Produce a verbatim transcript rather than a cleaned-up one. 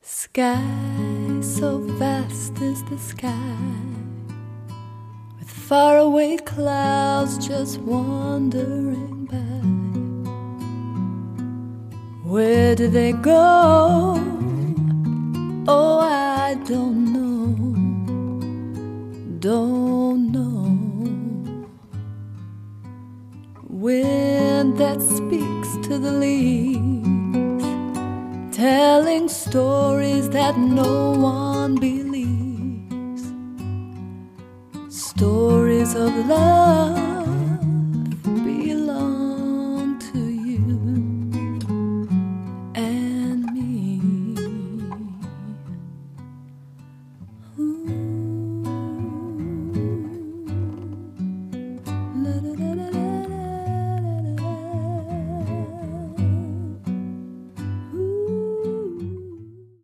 Sky so vast is the sky, with faraway clouds just wandering by. Where do they go? Oh, I don't know, don't know. Wind that speaks to the leaves, telling stories that no one believes, stories of love